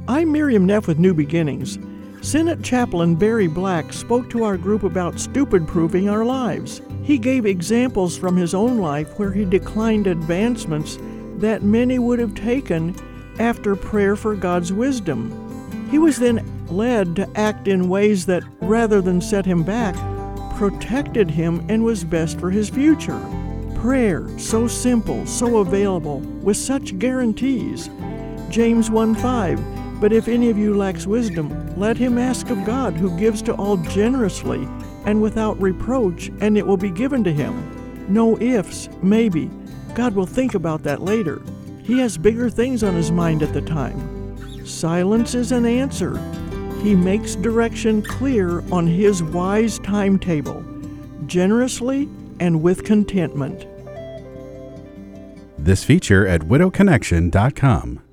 I'm Miriam Neff with New Beginnings. Senate Chaplain Barry Black spoke to our group about stupid-proofing our lives. He gave examples from his own life where he declined advancements that many would have taken after prayer for God's wisdom. He was then led to act in ways that, rather than set him back, protected him and was best for his future. Prayer, so simple, so available, with such guarantees. James 1:5, "But if any of you lacks wisdom, let him ask of God, who gives to all generously and without reproach, and it will be given to him." No ifs, maybe. God will think about that later. He has bigger things on his mind at the time. Silence is an answer. He makes direction clear on his wise timetable, generously and with contentment. This feature at widowconnection.com.